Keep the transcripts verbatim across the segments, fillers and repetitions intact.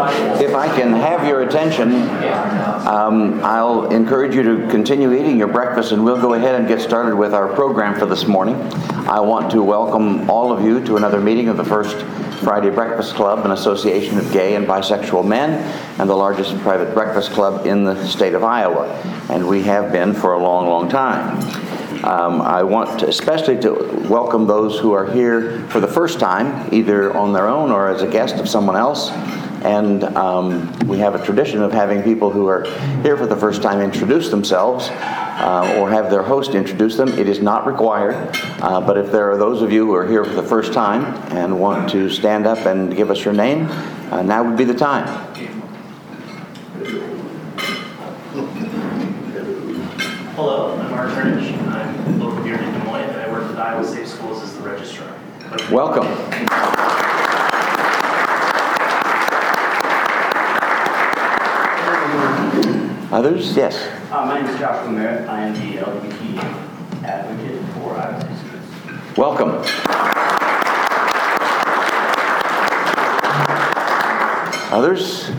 if I can have your attention, um, I'll encourage you to continue eating your breakfast, and we'll go ahead and get started with our program for this morning. I want to welcome all of you to another meeting of the First Friday Breakfast Club, an association of gay and bisexual men, and the largest private breakfast club in the state of Iowa. And we have been for a long, long time. Um, I want to especially to welcome those who are here for the first time, either on their own or as a guest of someone else. And um, we have a tradition of having people who are here for the first time introduce themselves uh, or have their host introduce them. It is not required, uh, but if there are those of you who are here for the first time and want to stand up and give us your name, uh, now would be the time. Hello, I'm Mark Turnage. I'm local here in Des Moines, and I work with Iowa Safe Schools as the registrar. Welcome. Others? Yes. Uh, my name is Joshua Merritt. I am the L G B T advocate for Iowa Safe Schools. Welcome. Others?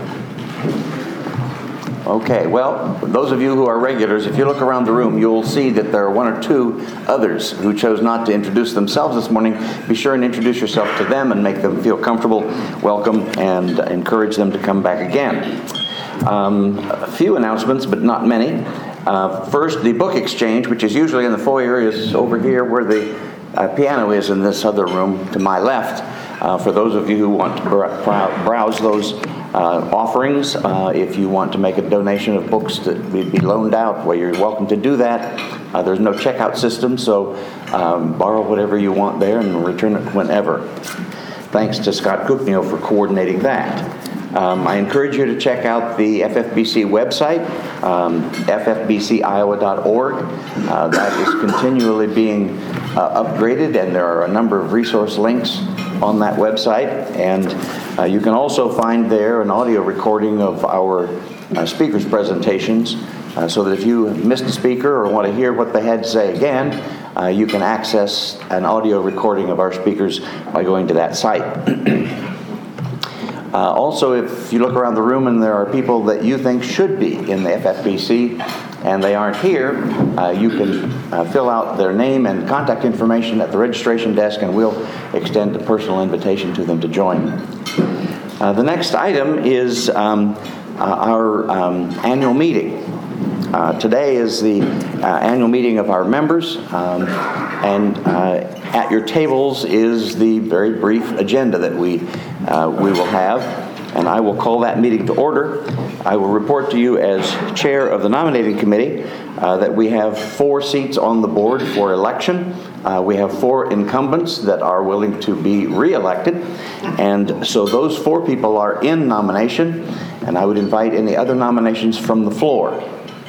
Okay, well, those of you who are regulars, if you look around the room, you'll see that there are one or two others who chose not to introduce themselves this morning. Be sure and introduce yourself to them and make them feel comfortable, welcome, and encourage them to come back again. Um, a few announcements, but not many. Uh, first, the book exchange, which is usually in the foyer, is over here where the uh, piano is in this other room to my left. Uh, for those of you who want to br- browse those uh, offerings, uh, if you want to make a donation of books that would be loaned out, well, you're welcome to do that. Uh, there's no checkout system, so um, borrow whatever you want there and return it whenever. Thanks to Scott Cookneal for coordinating that. Um, I encourage you to check out the F F B C website, um, f f b c iowa dot org. Uh, that is continually being uh, upgraded, and there are a number of resource links on that website. And uh, you can also find there an audio recording of our uh, speakers' presentations, uh, so that if you missed a speaker or want to hear what they had to say again, uh, you can access an audio recording of our speakers by going to that site. Uh, also, if you look around the room and there are people that you think should be in the F F B C and they aren't here, uh, you can uh, fill out their name and contact information at the registration desk, and we'll extend a personal invitation to them to join. Uh, the next item is um, uh, our um, annual meeting. Uh, today is the uh, annual meeting of our members, um, and uh, at your tables is the very brief agenda that we uh, we will have, and I will call that meeting to order. I will report to you as chair of the nominating committee uh, that we have four seats on the board for election. Uh, we have four incumbents that are willing to be re-elected, and so those four people are in nomination, and I would invite any other nominations from the floor.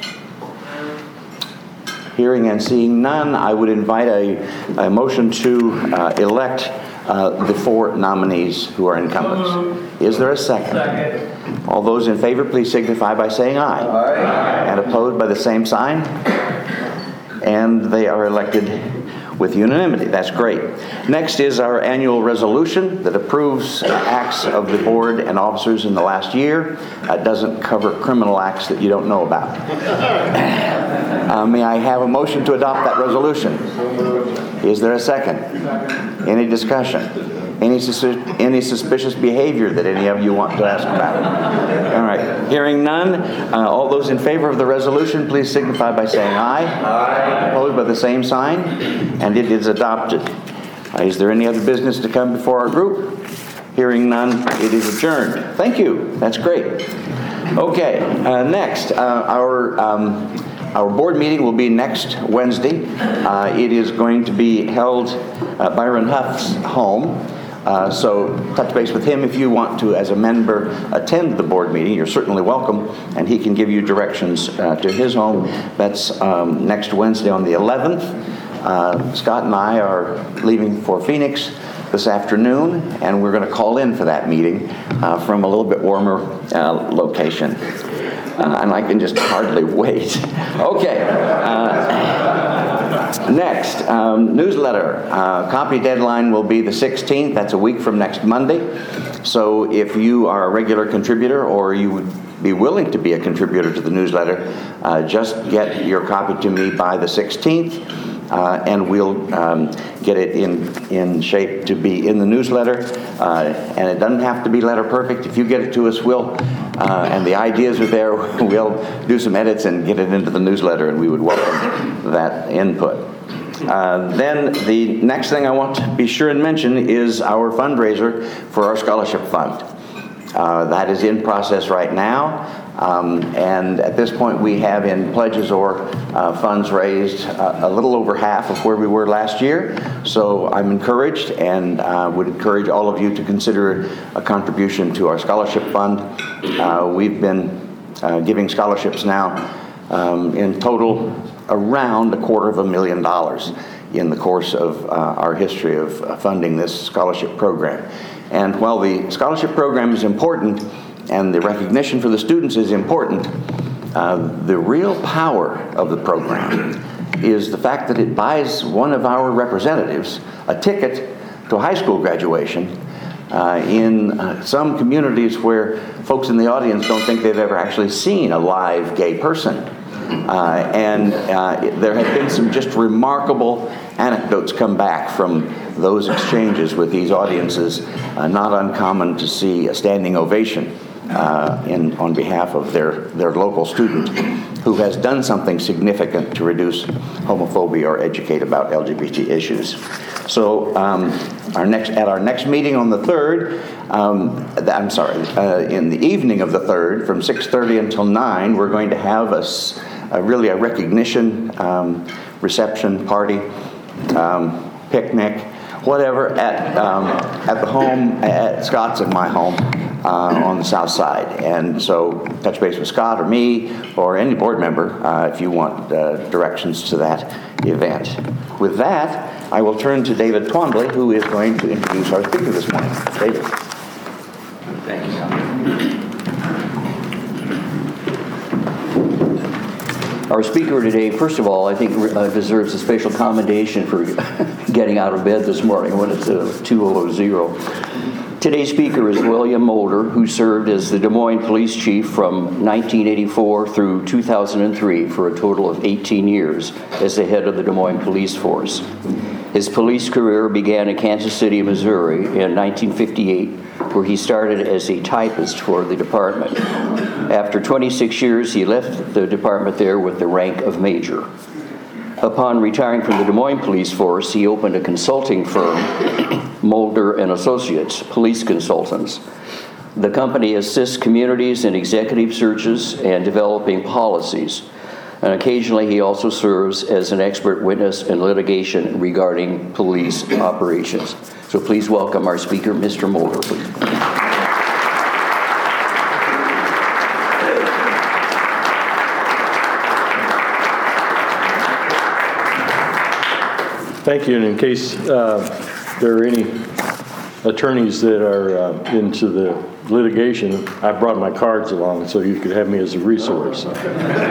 Hearing and seeing none, I would invite a, a motion to uh, elect uh, the four nominees who are incumbents. Is there a second? Second. All those in favor, please signify by saying aye. Aye. And opposed by the same sign. And they are elected with unanimity. That's great. Next is our annual resolution that approves acts of the board and officers in the last year. It doesn't cover criminal acts that you don't know about. Uh, may I have a motion to adopt that resolution? Is there a second? Any discussion? Any, sus- any suspicious behavior that any of you want to ask about? All right. Hearing none, uh, all those in favor of the resolution, please signify by saying aye. Aye. Opposed by the same sign, and it is adopted. Uh, is there any other business to come before our group? Hearing none, it is adjourned. Thank you. That's great. Okay. Uh, next, uh, our. Um, Our board meeting will be next Wednesday. Uh, it is going to be held at Byron Huff's home. Uh, so touch base with him if you want to, as a member, attend the board meeting. You're certainly welcome, and he can give you directions uh, to his home. That's um, next Wednesday on the eleventh. Uh, Scott and I are leaving for Phoenix this afternoon, and we're going to call in for that meeting uh, from a little bit warmer uh, location. Uh, and I can just hardly wait. Okay. Uh, next, um, newsletter. Uh, copy deadline will be the sixteenth. That's a week from next Monday. So if you are a regular contributor or you would be willing to be a contributor to the newsletter, uh, just get your copy to me by the sixteenth, uh, and we'll um, get it in, in shape to be in the newsletter. Uh, and it doesn't have to be letter perfect. If you get it to us, we'll, uh, and the ideas are there, we'll do some edits and get it into the newsletter, and we would welcome that input. Uh, then the next thing I want to be sure and mention is our fundraiser for our scholarship fund. Uh, that is in process right now, um, and at this point we have in pledges or uh, funds raised uh, a little over half of where we were last year. So I'm encouraged and uh, would encourage all of you to consider a contribution to our scholarship fund. Uh, we've been uh, giving scholarships now um, in total around a quarter of a million dollars in the course of uh, our history of uh, funding this scholarship program. And while the scholarship program is important and the recognition for the students is important, uh, the real power of the program is the fact that it buys one of our representatives a ticket to high school graduation uh, in uh, some communities where folks in the audience don't think they've ever actually seen a live gay person. Uh, and uh, there have been some just remarkable anecdotes come back from those exchanges with these audiences. Uh, not uncommon to see a standing ovation uh, in, on behalf of their, their local student who has done something significant to reduce homophobia or educate about L G B T issues. So um, our next, at our next meeting on the third, um, I'm sorry, uh, in the evening of the third, from six thirty until nine, we're going to have a, a really a recognition um, reception party, um, picnic, whatever, at um, at the home, at Scott's and my home uh, on the south side. And so touch base with Scott or me or any board member uh, if you want uh, directions to that event. With that, I will turn to David Twombly, who is going to introduce our speaker this morning. David. Thank you, Tom. Our speaker today, first of all, I think uh, deserves a special commendation for getting out of bed this morning when it's uh, two thousand. Today's speaker is William Mulder, who served as the Des Moines Police Chief from nineteen eighty-four through two thousand three for a total of eighteen years as the head of the Des Moines Police Force. His police career began in Kansas City, Missouri in nineteen fifty-eight, where he started as a typist for the department. After twenty-six years, he left the department there with the rank of major. Upon retiring from the Des Moines Police Force, he opened a consulting firm, Mulder and Associates, Police Consultants. The company assists communities in executive searches and developing policies. And occasionally he also serves as an expert witness in litigation regarding police operations. So please welcome our speaker, Mister Mulder, please. Thank you, and in case uh, there are any attorneys that are uh, into the litigation, I brought my cards along so you could have me as a resource. I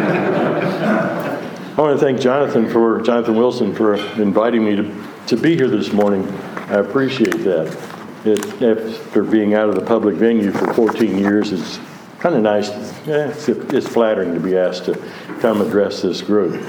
want to thank Jonathan for Jonathan Wilson for inviting me to, to be here this morning. I appreciate that. It, after being out of the public venue for fourteen years, it's kind of nice. Yeah, it's, it's flattering to be asked to come address this group.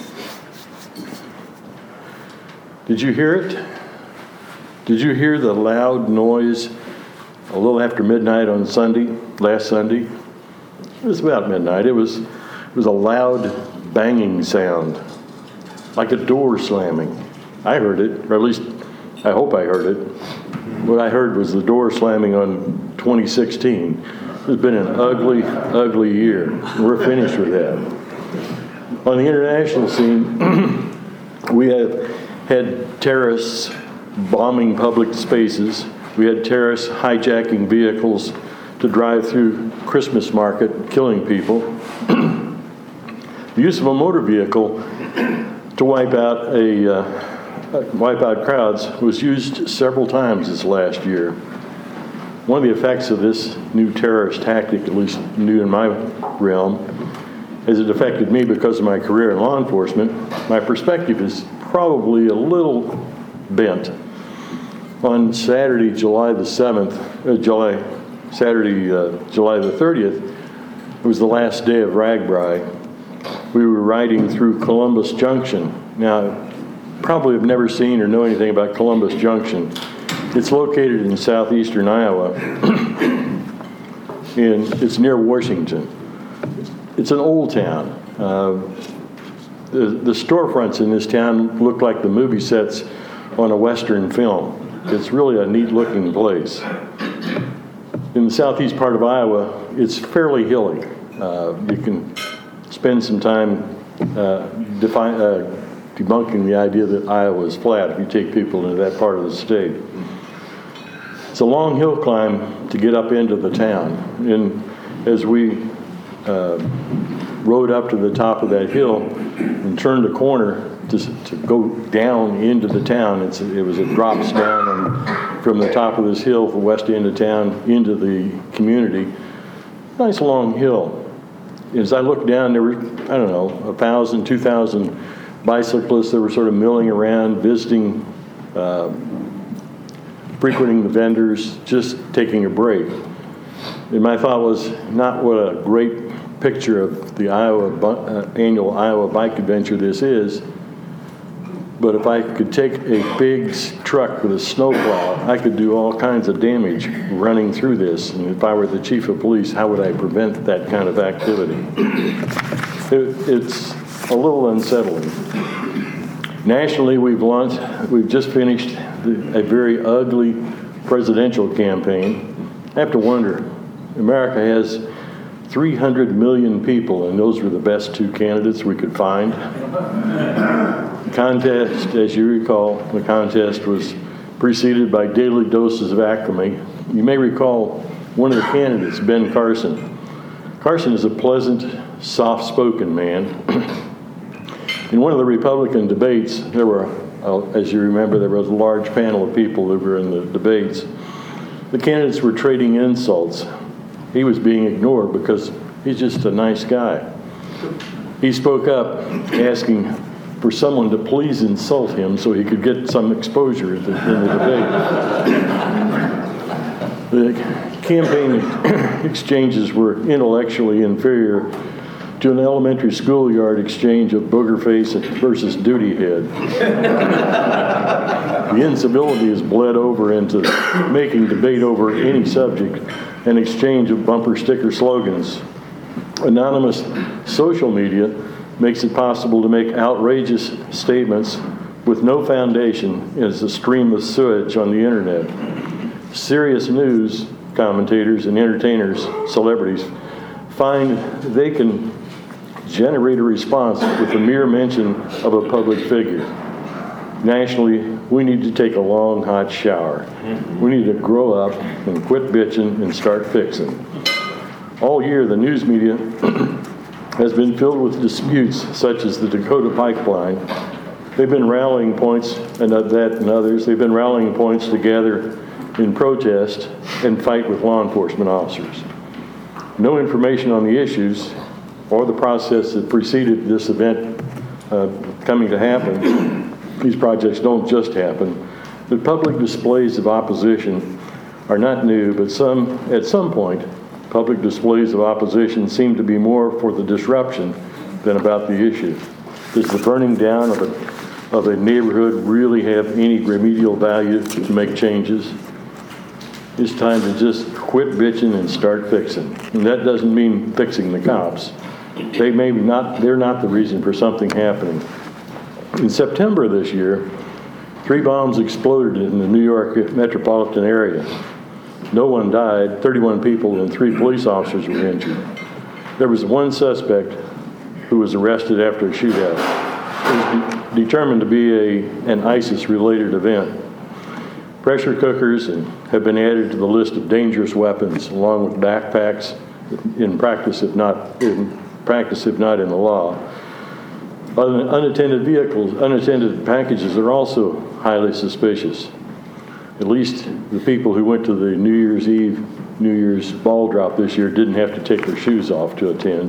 Did you hear it? Did you hear the loud noise a little after midnight on Sunday, last Sunday? It was about midnight. It was, it was a loud banging sound, like a door slamming. I heard it, or at least I hope I heard it. What I heard was the door slamming on twenty sixteen. It's been an ugly, ugly year. We're finished with that. On the international scene, we have had terrorists bombing public spaces. We had terrorists hijacking vehicles to drive through Christmas market, killing people. The use of a motor vehicle to wipe out a uh, wipe out crowds was used several times this last year. One of the effects of this new terrorist tactic, at least new in my realm, as it affected me because of my career in law enforcement, my perspective is probably a little bent. On Saturday, July the seventh, uh, July, Saturday, uh, July the thirtieth, it was the last day of RAGBRAI. We were riding through Columbus Junction. Now, probably have never seen or know anything about Columbus Junction. It's located in southeastern Iowa, and it's near Washington. It's an old town. Uh, the, the storefronts in this town look like the movie sets on a Western film. It's really a neat-looking place. In the southeast part of Iowa, it's fairly hilly. Uh, you can spend some time uh, defi- uh, debunking the idea that Iowa is flat if you take people into that part of the state. It's a long hill climb to get up into the town. And as we uh, rode up to the top of that hill and turned a corner to, to go down into the town, it's, it was a drops down and from the top of this hill, the west end of town, into the community. Nice long hill. As I looked down, there were, I don't know, a thousand, two thousand bicyclists that were sort of milling around, visiting, uh, frequenting the vendors, just taking a break. And my thought was, not what a great picture of the Iowa uh, annual Iowa bike adventure this is, but if I could take a big truck with a snowplow, I could do all kinds of damage running through this. And if I were the chief of police, how would I prevent that kind of activity? It, it's a little unsettling. Nationally, we've launched, we've just finished the, a very ugly presidential campaign. I have to wonder, America has three hundred million people, and those were the best two candidates we could find. The contest, as you recall, the contest was preceded by daily doses of acrimony. You may recall one of the candidates, Ben Carson. Carson is a pleasant, soft-spoken man. In one of the Republican debates, there were, uh, as you remember, there was a large panel of people that were in the debates. The candidates were trading insults. He was being ignored because he's just a nice guy. He spoke up asking for someone to please insult him so he could get some exposure in the, in the debate. The campaign exchanges were intellectually inferior to an elementary schoolyard exchange of booger face versus duty head. The incivility has bled over into making debate over any subject an exchange of bumper sticker slogans. Anonymous social media makes it possible to make outrageous statements with no foundation as a stream of sewage on the internet. Serious news commentators and entertainers, celebrities, find they can generate a response with the mere mention of a public figure. Nationally, we need to take a long, hot shower. We need to grow up and quit bitching and start fixing. All year, the news media has been filled with disputes such as the Dakota Pipeline. They've been rallying points, and that and others, they've been rallying points to gather in protest and fight with law enforcement officers. No information on the issues or the process that preceded this event uh, coming to happen. These projects don't just happen. The public displays of opposition are not new, but some, at some point, public displays of opposition seem to be more for the disruption than about the issue. Does the burning down of a, of a neighborhood really have any remedial value to make changes? It's time to just quit bitching and start fixing. And that doesn't mean fixing the cops. They may not, they're not the reason for something happening. In September of this year, three bombs exploded in the New York metropolitan area. No one died, thirty-one people and three police officers were injured. There was one suspect who was arrested after a shootout. It was de- determined to be a, an ISIS-related event. Pressure cookers and have been added to the list of dangerous weapons, along with backpacks, in practice, if not in practice, if not in the law. Un- unattended vehicles, unattended packages are also highly suspicious. At least the people who went to the New Year's Eve, New Year's ball drop this year didn't have to take their shoes off to attend.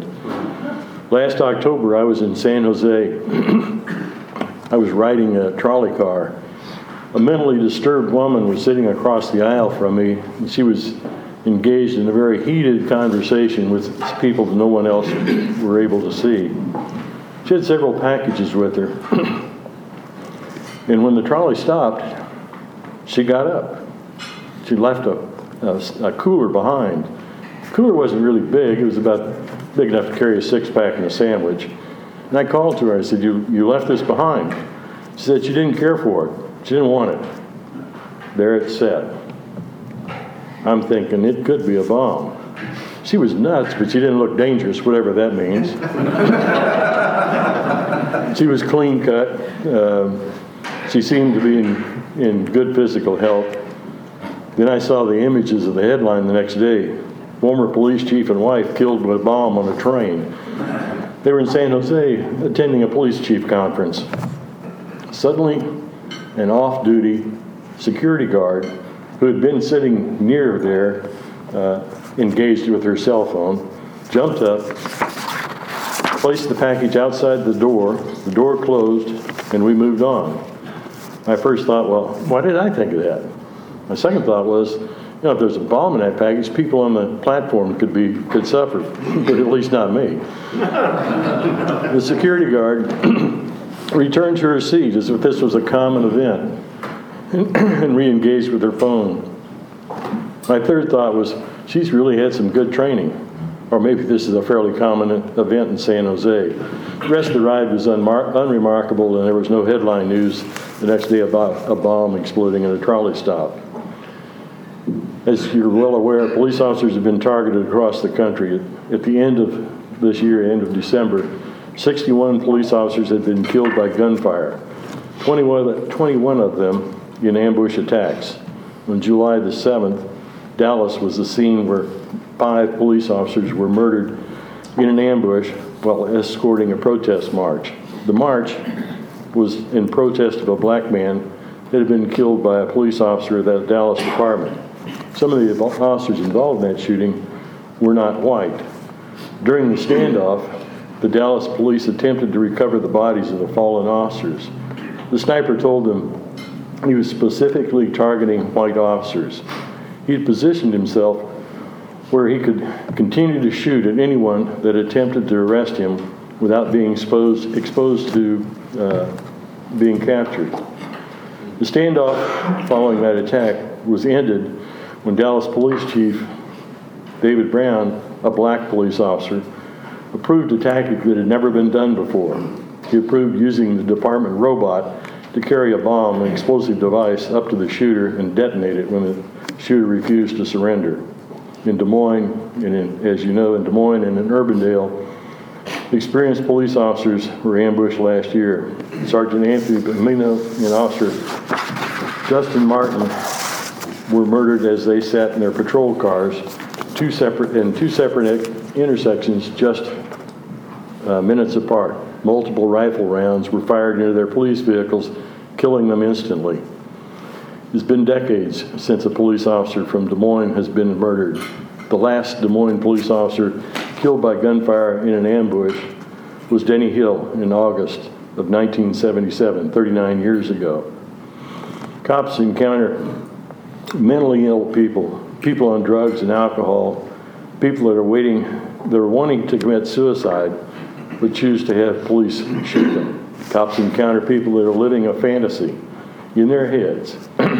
Last October, I was in San Jose. I was riding a trolley car A mentally disturbed woman was sitting across the aisle from me, and she was engaged in a very heated conversation with people that no one else were able to see. She had several packages with her. And when the trolley stopped, she got up. She left a, a, a cooler behind. The cooler wasn't really big. It was about big enough to carry a six-pack and a sandwich. And I called to her. I said, you, you left this behind. She said she didn't care for it. She didn't want it. There it sat. I'm thinking it could be a bomb. She was nuts, but she didn't look dangerous, whatever that means. She was clean cut. Um, she seemed to be in, in good physical health. Then I saw the images of the headline the next day. Former police chief and wife killed with a bomb on a train. They were in San Jose attending a police chief conference. Suddenly, an off-duty security guard who had been sitting near there, uh, engaged with her cell phone, jumped up, placed the package outside the door, the door closed, and we moved on. My first thought, well, why did I think of that? My second thought was, you know, if there's a bomb in that package, people on the platform could be could suffer, but at least not me. The security guard returned to her seat as if this was a common event and, and re-engaged with her phone. My third thought was, she's really had some good training, or maybe this is a fairly common event in San Jose. The rest of the ride was unmar- unremarkable, and there was no headline news the next day about a bomb exploding in a trolley stop. As you're well aware, police officers have been targeted across the country. At the end of this year, end of December, sixty-one police officers had been killed by gunfire, twenty-one, twenty-one of them in ambush attacks. On July the seventh, Dallas was the scene where five police officers were murdered in an ambush while escorting a protest march. The march was in protest of a black man that had been killed by a police officer at that Dallas department. Some of the officers involved in that shooting were not white. During the standoff, the Dallas police attempted to recover the bodies of the fallen officers. The sniper told them he was specifically targeting white officers. He had positioned himself where he could continue to shoot at anyone that attempted to arrest him without being exposed, exposed to uh, being captured. The standoff following that attack was ended when Dallas Police Chief David Brown, a black police officer, approved a tactic that had never been done before. He approved using the department robot to carry a bomb, an explosive device, up to the shooter and detonate it when the shooter refused to surrender. In Des Moines, and in, as you know, in Des Moines and in Urbandale, experienced police officers were ambushed last year. Sergeant Anthony Bamino and Officer Justin Martin were murdered as they sat in their patrol cars, two separate in two separate intersections, just uh, minutes apart. Multiple rifle rounds were fired into their police vehicles, killing them instantly. It's been decades since a police officer from Des Moines has been murdered. The last Des Moines police officer killed by gunfire in an ambush was Denny Hill in August of nineteen seventy-seven, thirty-nine years ago. Cops encounter mentally ill people, people on drugs and alcohol, people that are waiting, that are wanting to commit suicide, but choose to have police shoot them. Cops encounter people that are living a fantasy in their heads.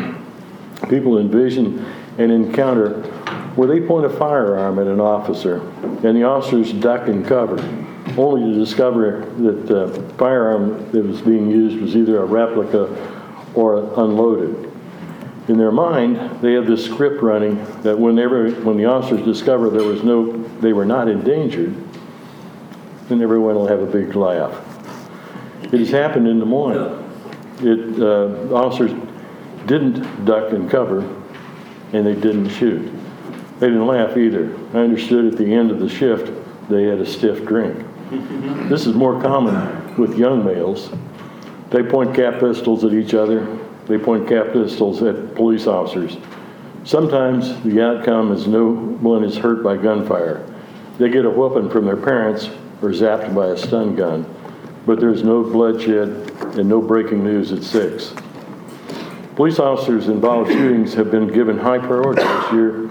People envision an encounter where they point a firearm at an officer, and the officers duck and cover, only to discover that the firearm that was being used was either a replica or unloaded. In their mind, they have this script running that whenever, when the officers discover there was no, they were not endangered, then everyone will have a big laugh. It has happened in Des Moines. It, uh, officers didn't duck and cover, and they didn't shoot. They didn't laugh either. I understood at the end of the shift, they had a stiff drink. This is more common with young males. They point cap pistols at each other. They point cap pistols at police officers. Sometimes the outcome is no one is hurt by gunfire. They get a whooping from their parents or zapped by a stun gun, but there's no bloodshed and no breaking news at six. Police officers involved in shootings have been given high priority this year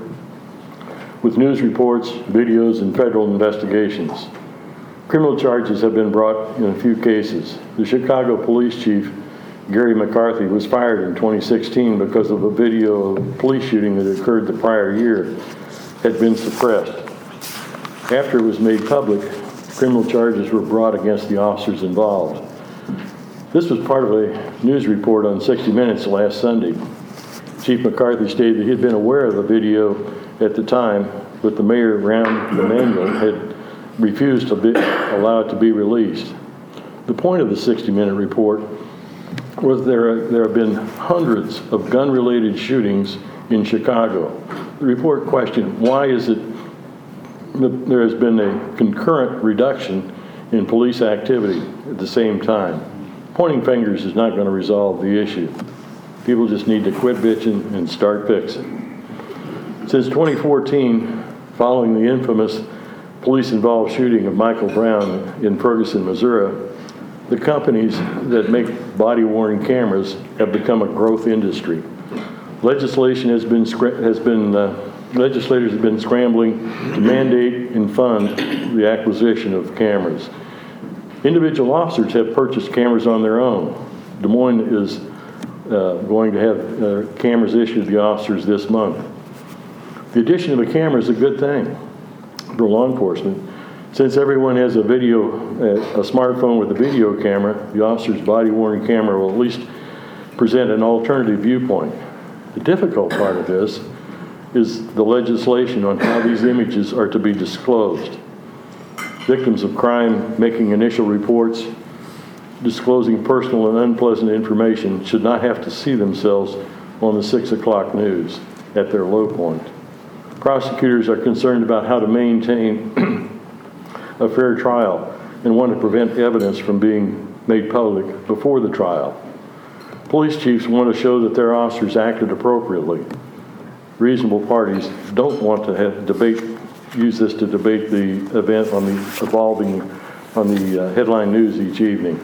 with news reports, videos, and federal investigations. Criminal charges have been brought in a few cases. The Chicago police chief, Gary McCarthy, was fired in twenty sixteen because of a video of a police shooting that occurred the prior year had been suppressed. After it was made public, criminal charges were brought against the officers involved. This was part of a news report on sixty minutes last Sunday. Chief McCarthy stated that he had been aware of the video at the time, but the mayor, Rahm Emanuel, had refused to be, allow it to be released. The point of the sixty minute report was there, there have been hundreds of gun-related shootings in Chicago. The report questioned, why is it that there has been a concurrent reduction in police activity at the same time? Pointing fingers is not going to resolve the issue. People just need to quit bitching and start fixing. Since twenty fourteen, following the infamous police-involved shooting of Michael Brown in Ferguson, Missouri, the companies that make body-worn cameras have become a growth industry. Legislation has been, has been uh, legislators have been scrambling to mandate and fund the acquisition of cameras. Individual officers have purchased cameras on their own. Des Moines is uh, going to have uh, cameras issued to the officers this month. The addition of a camera is a good thing for law enforcement. Since everyone has a video, a smartphone with a video camera, the officer's body-worn camera will at least present an alternative viewpoint. The difficult part of this is the legislation on how these images are to be disclosed. Victims of crime making initial reports, disclosing personal and unpleasant information should not have to see themselves on the six o'clock news at their low point. Prosecutors are concerned about how to maintain a fair trial and want to prevent evidence from being made public before the trial. Police chiefs want to show that their officers acted appropriately. Reasonable parties don't want to have debate, use this to debate the event on the evolving, on the uh, headline news each evening.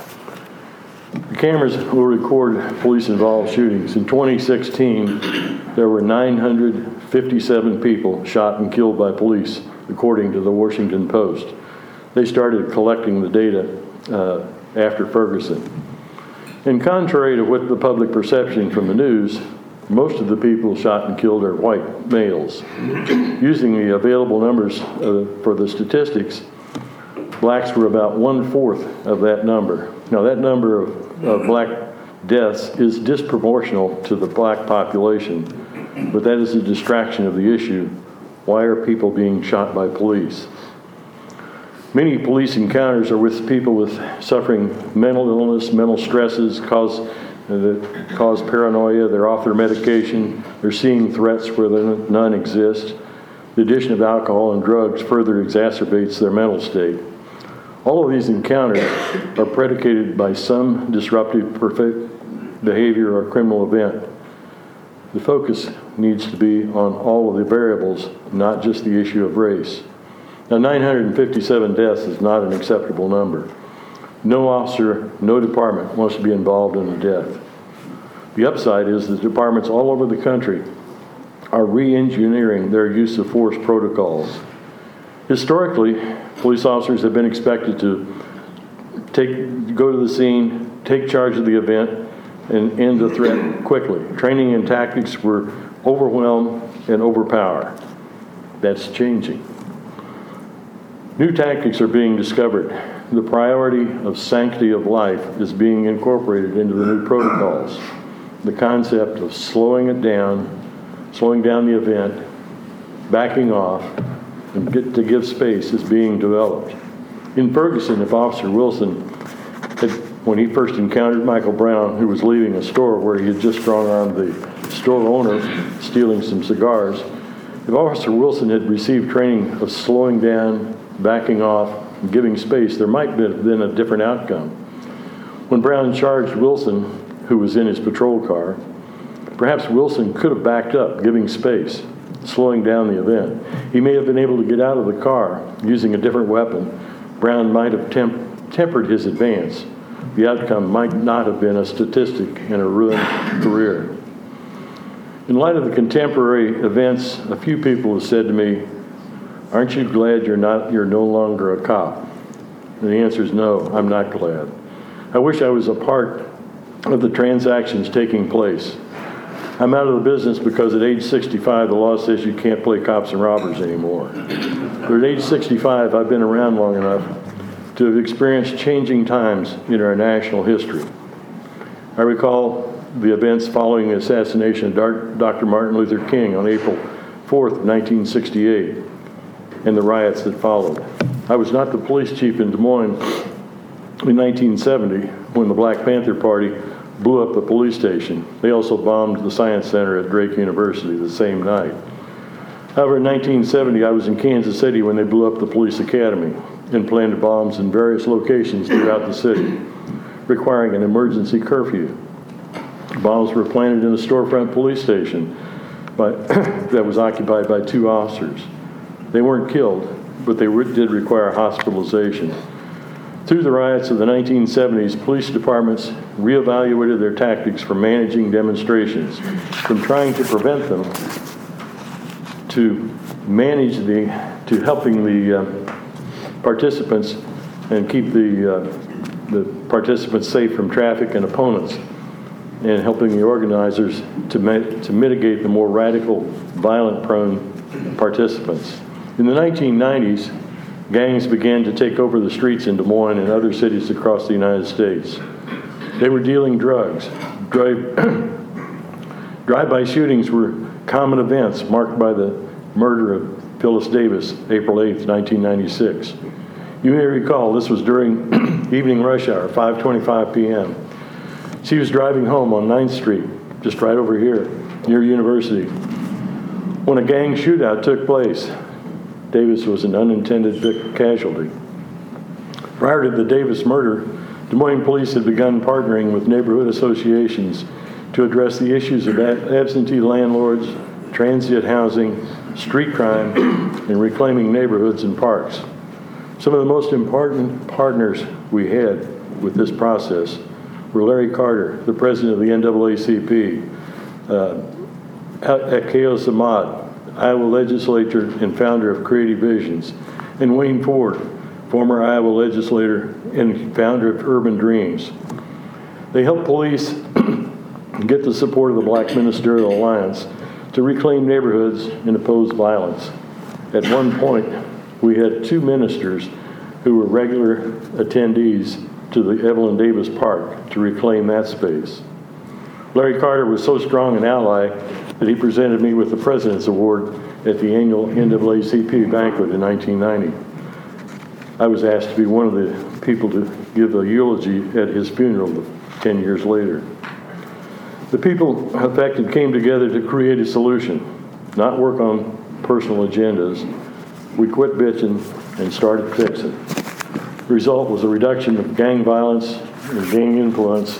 The cameras will record police-involved shootings. In twenty sixteen, there were nine hundred fifty-seven people shot and killed by police, according to the Washington Post. They started collecting the data uh, after Ferguson. And contrary to what the public perception from the news, most of the people shot and killed are white males. Using the available numbers uh, for the statistics, blacks were about one-fourth of that number. Now, that number of, of black deaths is disproportional to the black population, but that is a distraction of the issue. Why are people being shot by police? Many police encounters are with people with suffering mental illness, mental stresses, cause, uh, that cause paranoia. They're off their medication. They're seeing threats where none exist. The addition of alcohol and drugs further exacerbates their mental state. All of these encounters are predicated by some disruptive behavior or criminal event. The focus needs to be on all of the variables, not just the issue of race. Now, nine hundred fifty-seven deaths is not an acceptable number. No officer, no department wants to be involved in a death. The upside is that departments all over the country are re-engineering their use of force protocols. Historically, police officers have been expected to take, go to the scene, take charge of the event, and end the threat quickly. Training and tactics were overwhelm and overpower. That's changing. New tactics are being discovered. The priority of sanctity of life is being incorporated into the new protocols. The concept of slowing it down, slowing down the event, backing off, and get to give space is being developed. In Ferguson, if Officer Wilson had, when he first encountered Michael Brown, who was leaving a store where he had just strung on the store owner stealing some cigars, if Officer Wilson had received training of slowing down, backing off, and giving space, there might have been a different outcome. When Brown charged Wilson, who was in his patrol car, perhaps Wilson could have backed up, giving space, slowing down the event. He may have been able to get out of the car using a different weapon. Brown might have temp- tempered his advance. the outcome might not have been a statistic in a ruined career. In light of the contemporary events, a few people have said to me, "Aren't you glad you're not, you're no longer a cop?" And the answer is no, I'm not glad. I wish I was a part of the transactions taking place. I'm out of the business because at age sixty-five, the law says you can't play cops and robbers anymore. But at age sixty-five, I've been around long enough to have experienced changing times in our national history. I recall the events following the assassination of Doctor Martin Luther King on April fourth, nineteen sixty-eight, and the riots that followed. I was not the police chief in Des Moines in nineteen seventy when the Black Panther Party blew up the police station. They also bombed the Science Center at Drake University the same night. However, in nineteen seventy, I was in Kansas City when they blew up the police academy and planted bombs in various locations throughout the city, requiring an emergency curfew. Bombs were planted in a storefront police station by, that was occupied by two officers. They weren't killed, but they re- did require hospitalization. Through the riots of the nineteen seventies, police departments reevaluated their tactics for managing demonstrations, from trying to prevent them to manage the, to helping the uh, participants and keep the, uh, the participants safe from traffic and opponents, and helping the organizers to, ma- to mitigate the more radical, violent-prone participants. In the nineteen nineties, gangs began to take over the streets in Des Moines and other cities across the United States. They were dealing drugs. Drive, drive-by shootings were common events marked by the murder of Phyllis Davis, April eighth, nineteen ninety-six. You may recall this was during evening rush hour, five twenty-five p.m. She was driving home on ninth street, just right over here, near University, when a gang shootout took place. Davis was an unintended casualty. Prior to the Davis murder, Des Moines police had begun partnering with neighborhood associations to address the issues of absentee landlords, transient housing, street crime, and reclaiming neighborhoods and parks. Some of the most important partners we had with this process were Larry Carter, the president of the N double A C P, uh, Akeo Samad, Iowa legislator and founder of Creative Visions, and Wayne Ford, former Iowa legislator and founder of Urban Dreams. They helped police get the support of the Black Ministerial Alliance to reclaim neighborhoods and oppose violence. At one point, we had two ministers who were regular attendees to the Evelyn Davis Park to reclaim that space. Larry Carter was so strong an ally that he presented me with the President's Award at the annual N double A C P banquet in nineteen ninety. I was asked to be one of the people to give a eulogy at his funeral ten years later. The people affected came together to create a solution, not work on personal agendas. We quit bitching and started fixing. The result was a reduction of gang violence and gang influence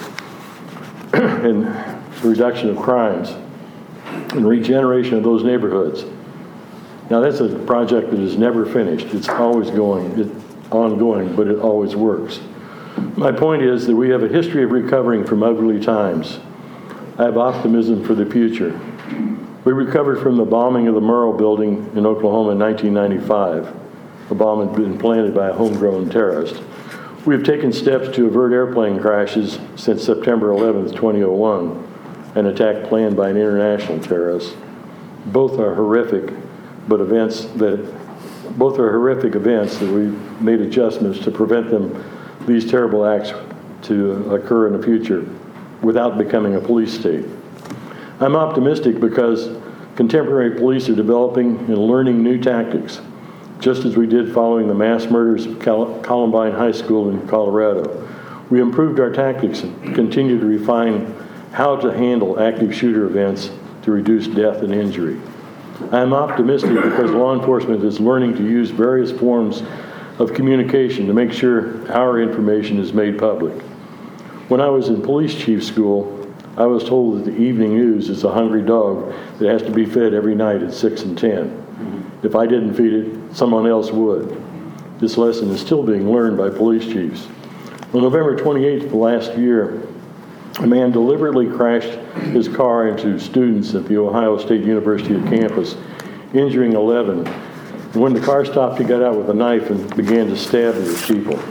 and the reduction of crimes and regeneration of those neighborhoods. Now that's a project that is never finished. It's always going, it's ongoing, but it always works. My point is that we have a history of recovering from ugly times. I have optimism for the future. We recovered from the bombing of the Murrah building in Oklahoma in nineteen ninety-five. The bomb had been planted by a homegrown terrorist. We have taken steps to avert airplane crashes since September eleventh, twenty oh one, an attack planned by an international terrorist. Both are horrific, but events that both are horrific events that we made adjustments to prevent them, these terrible acts to occur in the future without becoming a police state. I'm optimistic because contemporary police are developing and learning new tactics, just as we did following the mass murders of Col- Columbine High School in Colorado. We improved our tactics and continue to refine how to handle active shooter events to reduce death and injury. I am optimistic because law enforcement is learning to use various forms of communication to make sure our information is made public. When I was in police chief school, I was told that the evening news is a hungry dog that has to be fed every night at six and ten. If I didn't feed it, someone else would. This lesson is still being learned by police chiefs. On November twenty-eighth of last year, a man deliberately crashed his car into students at the Ohio State University campus, injuring eleven. And when the car stopped, he got out with a knife and began to stab these people.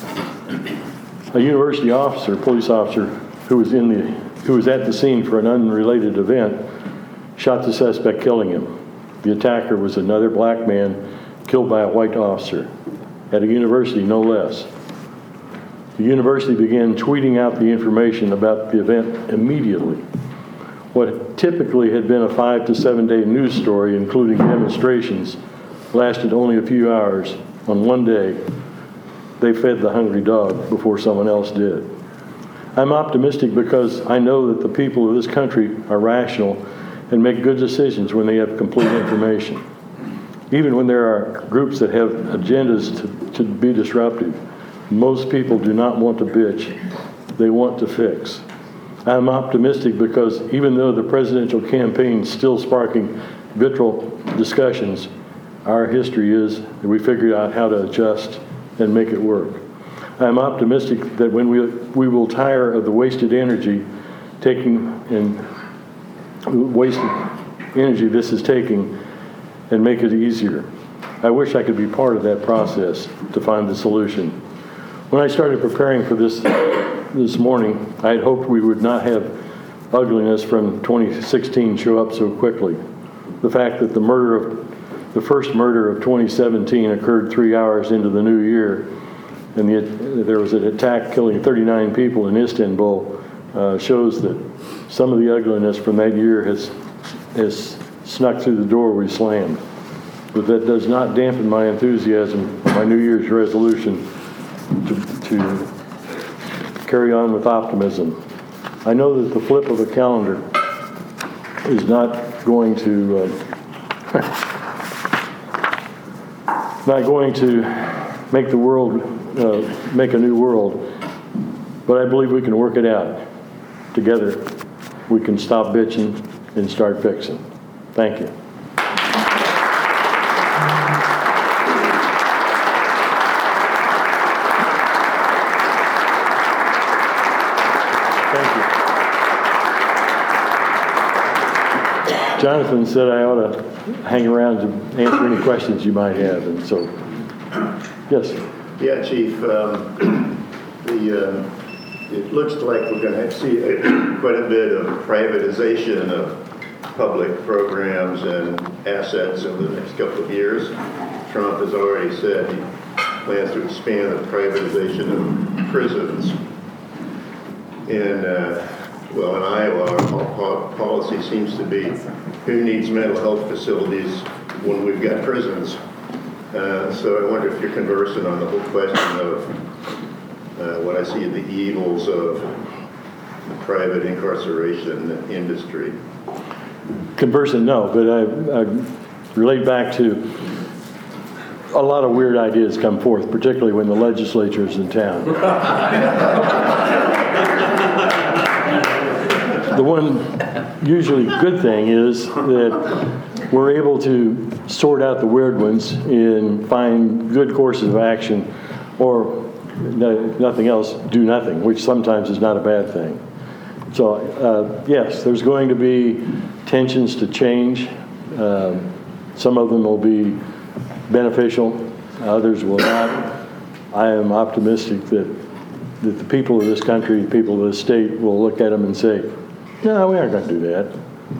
A university officer, police officer, who was in the who was at the scene for an unrelated event, shot the suspect, killing him. The attacker was another black man killed by a white officer at a university, no less. The university began tweeting out the information about the event immediately. What typically had been a five to seven day news story, including demonstrations, lasted only a few hours. On one day, they fed the hungry dog before someone else did. I'm optimistic because I know that the people of this country are rational and make good decisions when they have complete information. Even when there are groups that have agendas to, to be disruptive, most people do not want to bitch, they want to fix. I'm optimistic because even though the presidential campaign is still sparking vitriol discussions, our history is that we figured out how to adjust and make it work. I'm optimistic that when we, we will tire of the wasted energy taking and wasted energy this is taking and make it easier. I wish I could be part of that process to find the solution. When I started preparing for this this morning, I had hoped we would not have ugliness from twenty sixteen show up so quickly. The fact that the murder of the first murder of twenty seventeen occurred three hours into the new year, and the, there was an attack killing thirty-nine people in Istanbul, uh, shows that some of the ugliness from that year has has snuck through the door we slammed. But that does not dampen my enthusiasm, my New Year's resolution to, to carry on with optimism. I know that the flip of a calendar is not going to uh, not going to make the world uh, make a new world, but I believe we can work it out together. We can stop bitching and start fixing. Thank you. Jonathan said I ought to hang around to answer any questions you might have, and so, yes. Yeah, Chief. Um, the uh, it looks like we're going to see a, quite a bit of privatization of public programs and assets over the next couple of years. Trump has already said he plans to expand the privatization of prisons. And uh, well, in Iowa, our policy seems to be who needs mental health facilities when we've got prisons. Uh, so I wonder if you're conversant on the whole question of uh, what I see the evils of the private incarceration industry. Conversant, no, but I, I relate back to a lot of weird ideas come forth, particularly when the legislature is in town. The one usually good thing is that we're able to sort out the weird ones and find good courses of action, or no, nothing else, do nothing, which sometimes is not a bad thing. So uh, yes, there's going to be tensions to change. Um, some of them will be beneficial, others will not. I am optimistic that, that the people of this country, the people of this state will look at them and say, no, we aren't going to do that.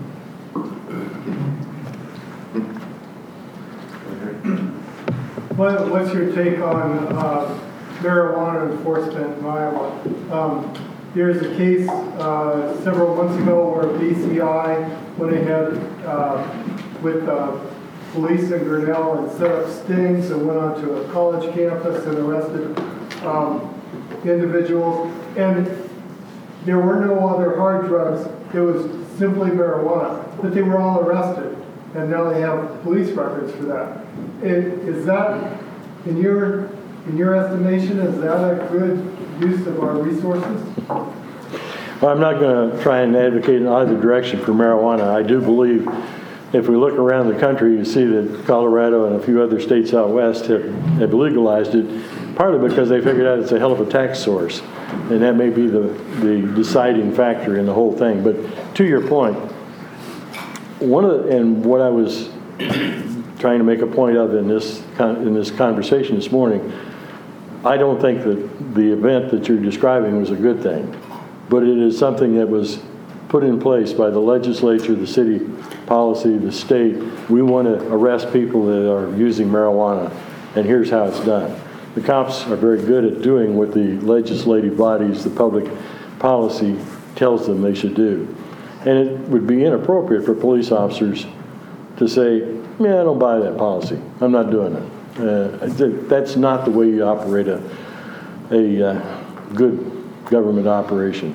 What, what's your take on uh, marijuana enforcement in Iowa? Um, there's a case uh, several months ago where B C I went ahead uh, with uh, police in Grinnell and set up stings and went onto a college campus and arrested um, individuals. And there were no other hard drugs. It was simply marijuana. But they were all arrested. And now they have police records for that. It, is that, in your in your estimation, is that a good use of our resources? Well, I'm not going to try and advocate in either direction for marijuana. I do believe if we look around the country, you see that Colorado and a few other states out west have, have legalized it, partly because they figured out it's a hell of a tax source. And that may be the, the deciding factor in the whole thing. But to your point, one of the, and what I was trying to make a point of in this, in this conversation this morning, I don't think that the event that you're describing was a good thing. But it is something that was put in place by the legislature, the city policy, the state. We want to arrest people that are using marijuana, and here's how it's done. The cops are very good at doing what the legislative bodies, the public policy tells them they should do. And it would be inappropriate for police officers to say, yeah, I don't buy that policy. I'm not doing it. Uh, that's not the way you operate a, a uh, good government operation.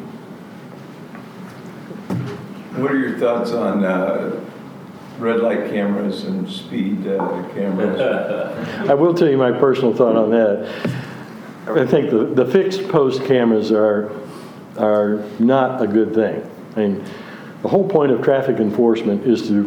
What are your thoughts on uh, red light cameras and speed uh, cameras? I will tell you my personal thought on that. I think the, the fixed post cameras are, are not a good thing. I mean, the whole point of traffic enforcement is to,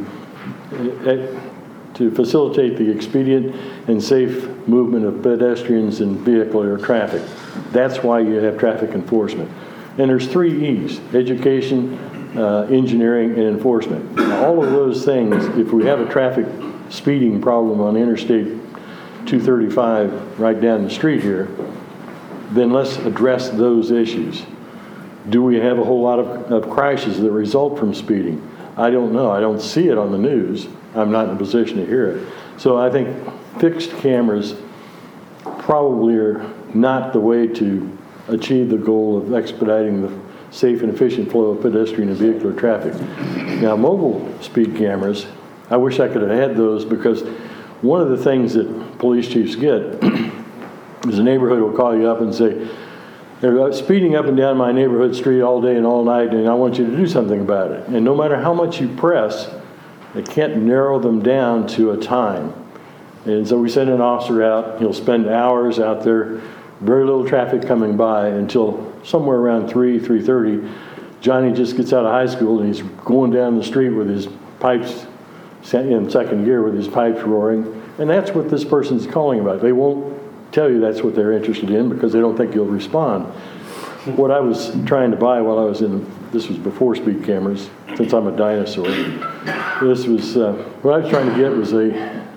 to facilitate the expedient and safe movement of pedestrians and vehicular traffic. That's why you have traffic enforcement. And there's three E's: education, Uh, engineering, and enforcement. Now, all of those things, if we have a traffic speeding problem on Interstate two thirty-five right down the street here, then let's address those issues. Do we have a whole lot of, of crashes that result from speeding? I don't know. I don't see it on the news. I'm not in a position to hear it. So I think fixed cameras probably are not the way to achieve the goal of expediting the safe and efficient flow of pedestrian and vehicular traffic. Now, mobile speed cameras, I wish I could have had those, because one of the things that police chiefs get is a neighborhood will call you up and say, they're speeding up and down my neighborhood street all day and all night, and I want you to do something about it. And no matter how much you press, they can't narrow them down to a time. And so we send an officer out, he'll spend hours out there, very little traffic coming by, until somewhere around three, three thirty, Johnny just gets out of high school and he's going down the street with his pipes in second gear, with his pipes roaring. And that's what this person's calling about. They won't tell you that's what they're interested in, because they don't think you'll respond. What I was trying to buy while I was in, this was before speed cameras, since I'm a dinosaur, this was, uh, what I was trying to get was a,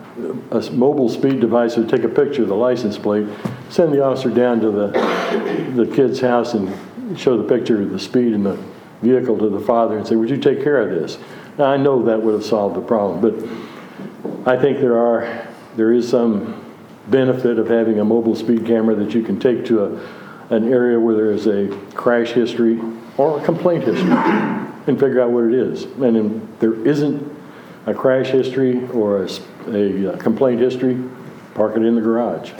a mobile speed device that would take a picture of the license plate, send the officer down to the, the kid's house and show the picture of the speed in the vehicle to the father and say, would you take care of this? Now, I know that would have solved the problem, but I think there are, there is some benefit of having a mobile speed camera that you can take to a, an area where there is a crash history or a complaint history and figure out what it is. And if there isn't a crash history or a, a complaint history, park it in the garage.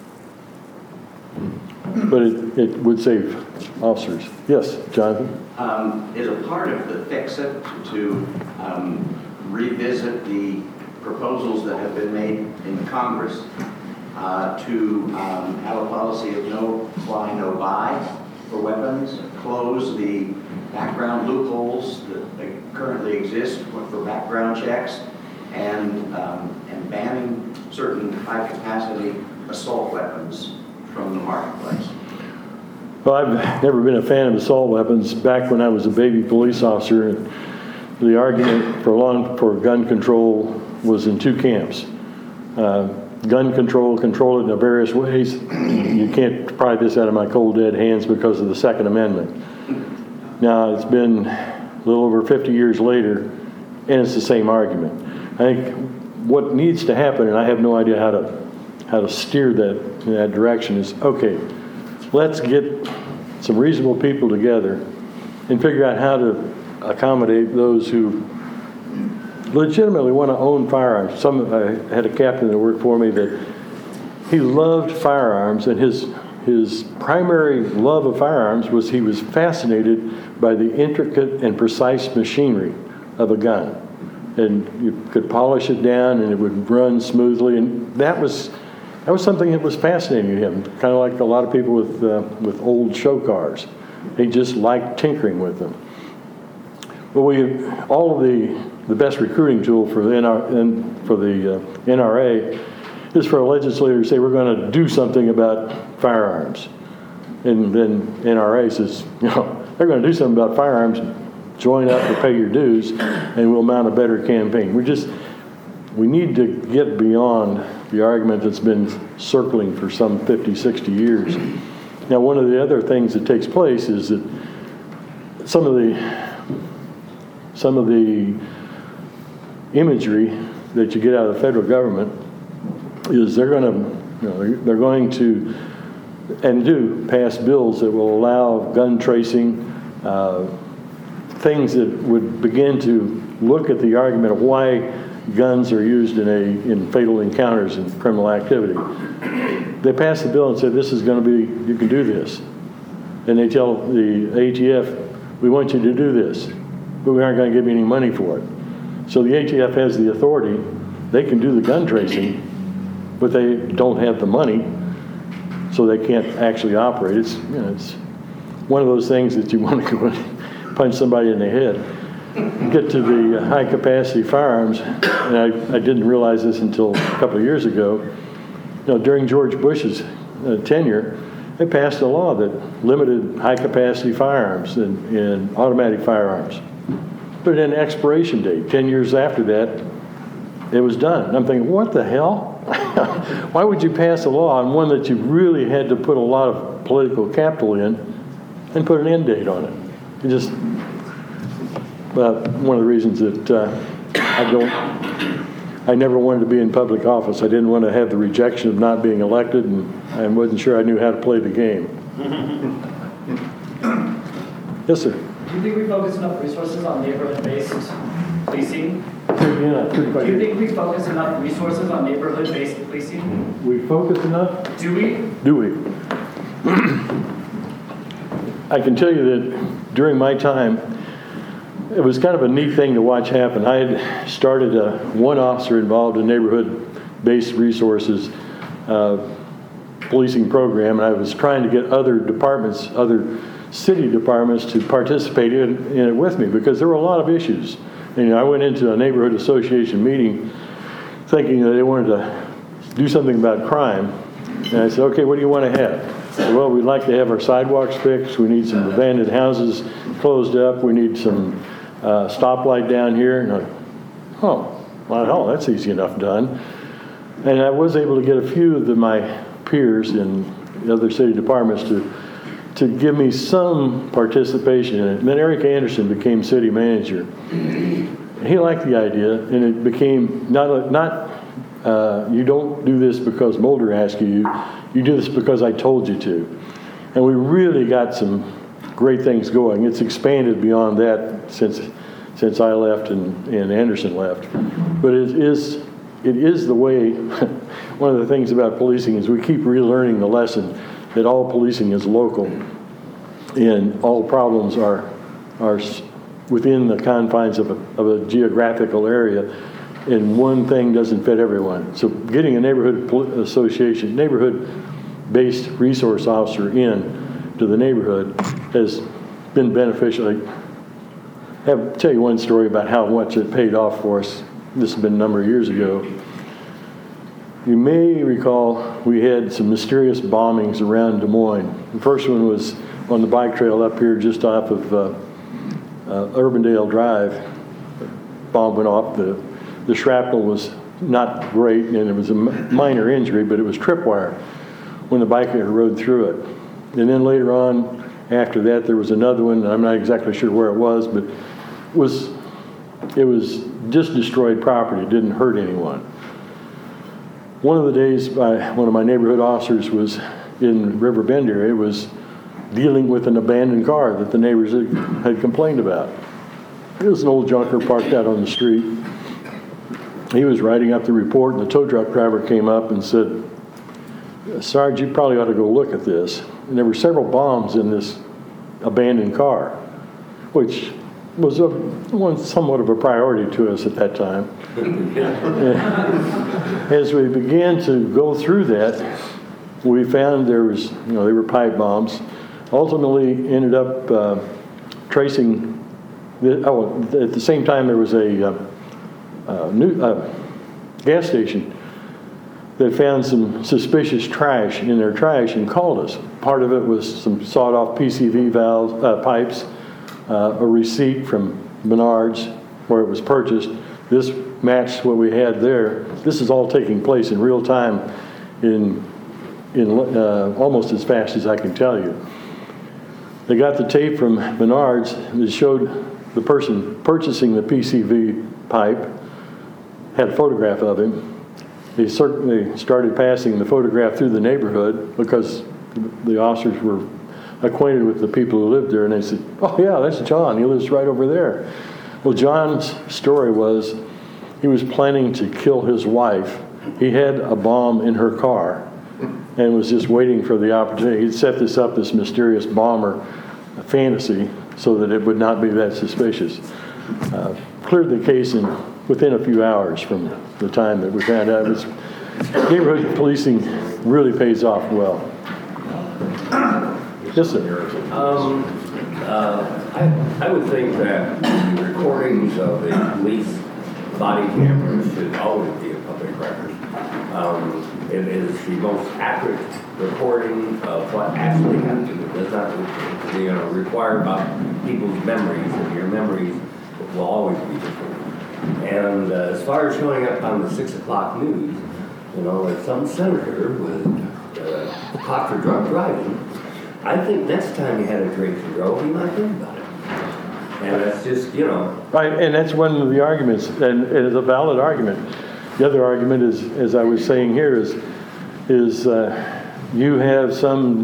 But it, it would save officers. Yes, Jonathan? Um, is a part of the fix-it to um, revisit the proposals that have been made in Congress uh, to um, have a policy of no fly, no buy for weapons, close the background loopholes that currently exist for background checks, and, um, and banning certain high-capacity assault weapons from the marketplace? Well, I've never been a fan of assault weapons. Back when I was a baby police officer, the argument for long for gun control was in two camps. Uh, gun control, control it in various ways. You can't pry this out of my cold dead hands because of the Second Amendment. Now, it's been a little over fifty years later, and it's the same argument. I think what needs to happen, and I have no idea how to how to steer that in that direction, is, okay, let's get some reasonable people together and figure out how to accommodate those who legitimately want to own firearms. Some, I had a captain that worked for me that he loved firearms, and his his primary love of firearms was he was fascinated by the intricate and precise machinery of a gun. And you could polish it down and it would run smoothly, and that was That was something that was fascinating to him, kind of like a lot of people with uh, with old show cars. They just liked tinkering with them. But we, all of the the best recruiting tool for the N R, for the uh, N R A is for a legislator to say, we're going to do something about firearms. And then N R A says, you know, they're going to do something about firearms, join up or pay your dues, and we'll mount a better campaign. We just, we need to get beyond the argument that's been circling for some fifty, sixty years. Now, one of the other things that takes place is that some of the, some of the imagery that you get out of the federal government is they're going to, you know, they're going to, and do pass bills that will allow gun tracing, uh, things that would begin to look at the argument of why guns are used in a in fatal encounters and criminal activity. They pass the bill and say, this is going to be, you can do this. And they tell the A T F, we want you to do this, but we aren't going to give you any money for it. So the A T F has the authority, they can do the gun tracing, but they don't have the money, so they can't actually operate. It's, you know, it's one of those things that you want to go and punch somebody in the head. Get to the high capacity firearms, and I, I didn't realize this until a couple of years ago. You know, during George Bush's uh, tenure, they passed a law that limited high capacity firearms and, and automatic firearms. But an expiration date, ten years after that, it was done. And I'm thinking, what the hell? Why would you pass a law on one that you really had to put a lot of political capital in and put an end date on it? It just, well, one of the reasons that uh, I don't, I never wanted to be in public office. I didn't want to have the rejection of not being elected, and I wasn't sure I knew how to play the game. Yes, sir. Do you think we focus enough resources on neighborhood-based policing? Yeah, Do you think we focus enough resources on neighborhood-based policing? we focus enough? Do we? Do we? I can tell you that during my time, it was kind of a neat thing to watch happen. I had started a one officer involved in neighborhood-based resources uh, policing program, and I was trying to get other departments, other city departments to participate in, in it with me, because there were a lot of issues. And, you know, I went into a neighborhood association meeting thinking that they wanted to do something about crime. And I said, okay, what do you want to have? Said, well, we'd like to have our sidewalks fixed. We need some abandoned houses closed up. We need some uh, stoplight down here. And I, oh, well, hell, that's easy enough done. And I was able to get a few of the, my peers in other city departments to to give me some participation in it. And then Eric Anderson became city manager. He liked the idea, and it became not, not uh, you don't do this because Mulder asked you, you do this because I told you to. And we really got some great things going. It's expanded beyond that since since I left and, and Anderson left. But it is, it is the way, one of the things about policing is we keep relearning the lesson that all policing is local, and all problems are are within the confines of a, of a geographical area, and one thing doesn't fit everyone. So getting a neighborhood association, neighborhood-based resource officer in to the neighborhood has been beneficial. I have tell you one story about how much it paid off for us. This has been a number of years ago. You may recall we had some mysterious bombings around Des Moines. The first one was on the bike trail up here just off of uh, uh, Urbandale Drive. Bomb went off. The, the shrapnel was not great, and it was a minor injury, but it was tripwire when the biker rode through it. And then later on, after that, there was another one, and I'm not exactly sure where it was, but it was, it was just destroyed property. It didn't hurt anyone. One of the days, my, one of my neighborhood officers was in River Bend area, was dealing with an abandoned car that the neighbors had, had complained about. It was an old junker parked out on the street. He was writing up the report, and the tow truck driver came up and said, "Sarge, you probably ought to go look at this." And there were several bombs in this abandoned car, which was a, one somewhat of a priority to us at that time. As we began to go through that, we found there was, you know, they were pipe bombs. Ultimately, ended up uh, tracing. The, oh, at the same time, there was a uh, uh, new, uh, gas station that found some suspicious trash in their trash and called us. Part of it was some sawed-off P C V valves, uh, pipes, uh, a receipt from Menards where it was purchased. This matched what we had there. This is all taking place in real time, in in uh, almost as fast as I can tell you. They got the tape from Menards that showed the person purchasing the P C V pipe, had a photograph of him. They certainly started passing the photograph through the neighborhood because the officers were acquainted with the people who lived there, and they said, oh yeah, that's John, he lives right over there. Well, John's story was he was planning to kill his wife. He had a bomb in her car and was just waiting for the opportunity. He'd set this up, this mysterious bomber fantasy, so that it would not be that suspicious. Uh, cleared the case in within a few hours from the time that we found out. It was, neighborhood policing really pays off well. Yes, sir. Um, uh, I, I would think that the recordings of the police body cameras should always be a public record. Um, it is the most accurate recording of what actually happened. It does not, you know, require about people's memories, and your memories will always be different. And uh, as far as showing up on the six o'clock news, you know, if some senator was uh, caught for drunk driving, I think next time he had a drink and drove, he might think about it. And that's just, you know. Right, and that's one of the arguments, and it is a valid argument. The other argument is, as I was saying here, is, is uh, you have some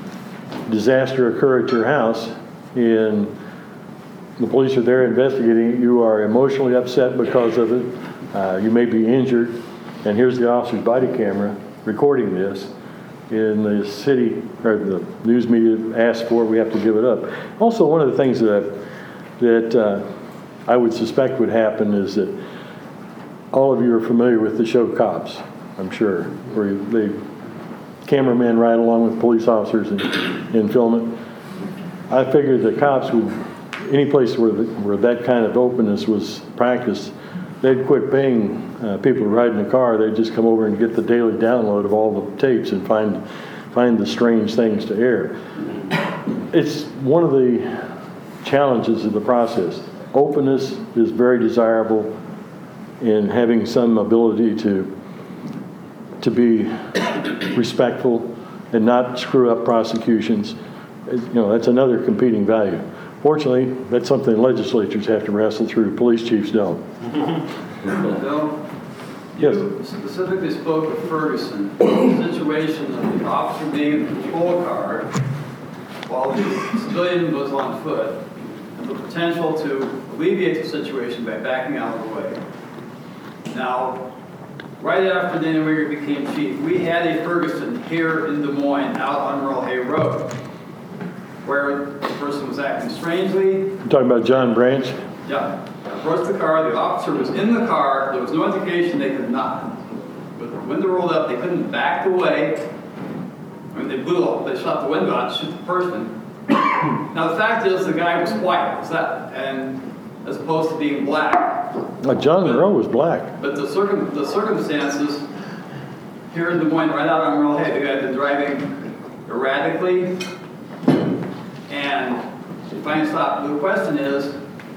disaster occur at your house, and the police are there investigating. You are emotionally upset because of it. Uh, you may be injured, and here's the officer's body camera recording this. In the city, or the news media asked for, we have to give it up. Also, one of the things that that uh, I would suspect would happen is that all of you are familiar with the show Cops, I'm sure, where the cameramen ride along with police officers and, and film it. I figured the cops would, any place where, the, where that kind of openness was practiced, they'd quit paying uh, people to ride in the car. They'd just come over and get the daily download of all the tapes and find find the strange things to air. It's one of the challenges of the process. Openness is very desirable, in having some ability to to be respectful and not screw up prosecutions. You know, that's another competing value. Fortunately, that's something legislatures have to wrestle through. Police chiefs don't. Bill, Yes. you specifically spoke of Ferguson, the situation of the officer being in the patrol car while the civilian was on foot, and the potential to alleviate the situation by backing out of the way. Now, right after Daniel Wigger became chief, we had a Ferguson here in Des Moines out on Merle Hay Road, where the person was acting strangely. You're talking about John Branch? Yeah. Approached the car, the officer was in the car, there was no indication they could not. With the window rolled up, they couldn't back away. I mean, they blew up, they shot the window out to shoot the person. Now the fact is, the guy was white, was that, and as opposed to being black. Uh, John Monroe was black. But the circum the circumstances here in Des Moines, right out on Merle Hay, the guy had been driving erratically, and finally stopped. The question is,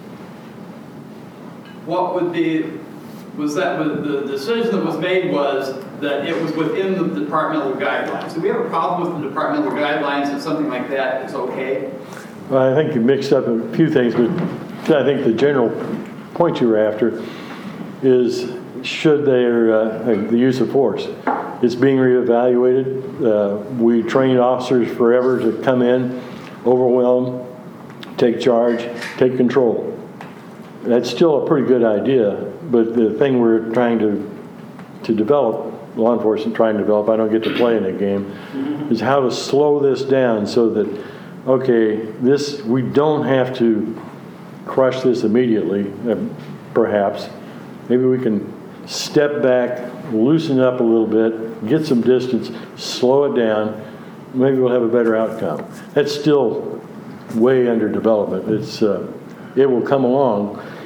what would be, was that, the decision that was made was that it was within the departmental guidelines. Do we have a problem with the departmental guidelines and something like that is okay? Well, I think you mixed up a few things, but I think the general point you were after is, should there, uh, the use of force. It's being reevaluated. Uh, we trained officers forever to come in, overwhelm, take charge, take control. That's still a pretty good idea, but the thing we're trying to to develop, law enforcement trying to develop, I don't get to play in that game, is how to slow this down so that, okay, this, we don't have to crush this immediately, uh, perhaps. Maybe we can step back, loosen up a little bit, get some distance, slow it down, maybe we'll have a better outcome. That's still way under development. It's, uh, it will come along.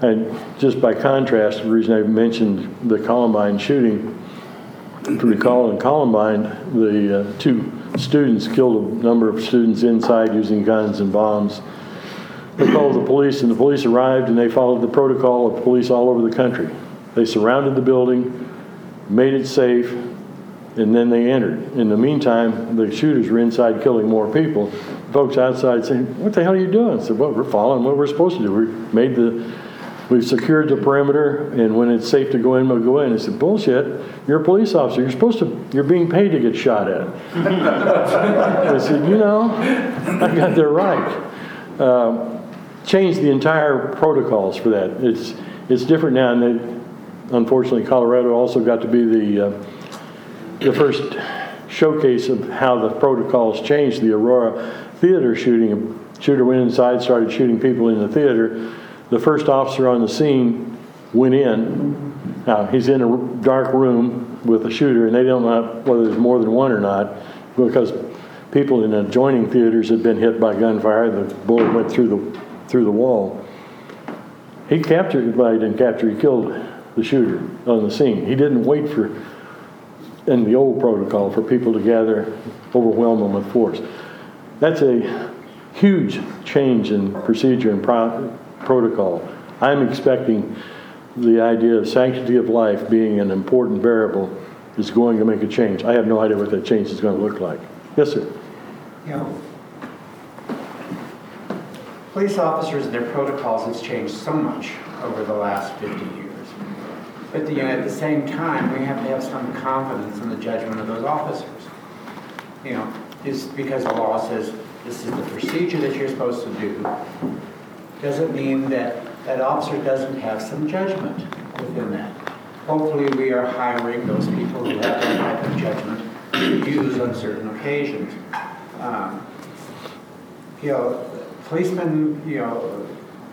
And just by contrast, the reason I mentioned the Columbine shooting, if you recall in Columbine, the uh, two students killed a number of students inside using guns and bombs. They called the police, and the police arrived, and they followed the protocol of police all over the country. They surrounded the building, made it safe, and then they entered. In the meantime, the shooters were inside killing more people. Folks outside saying, "What the hell are you doing?" I said, "Well, we're following what we're supposed to do. We made the, we've secured the perimeter, and when it's safe to go in, we'll go in." I said, "Bullshit! You're a police officer. You're supposed to. You're being paid to get shot at." I said, "You know, I got that right." Um, changed the entire protocols for that. It's it's different now, and they, unfortunately, Colorado also got to be the uh, the first showcase of how the protocols changed. The Aurora Theater shooting, a shooter went inside, started shooting people in the theater. The first officer on the scene went in. Now, he's in a dark room with a shooter, and they don't know whether there's more than one or not, because people in adjoining theaters had been hit by gunfire. The bullet went through the through the wall. He captured, well, he didn't capture, he killed the shooter on the scene. He didn't wait for, in the old protocol, for people to gather, overwhelm them with force. That's a huge change in procedure and pro- protocol. I'm expecting the idea of sanctity of life being an important variable is going to make a change. I have no idea what that change is going to look like. Yes, sir. You know, police officers and their protocols have changed so much over the last fifty years. But you know, at the same time, we have to have some confidence in the judgment of those officers. You know, just because the law says this is the procedure that you're supposed to do, doesn't mean that that officer doesn't have some judgment within that. Hopefully we are hiring those people who have that type of judgment to use on certain occasions. Um, you know, policemen, you know,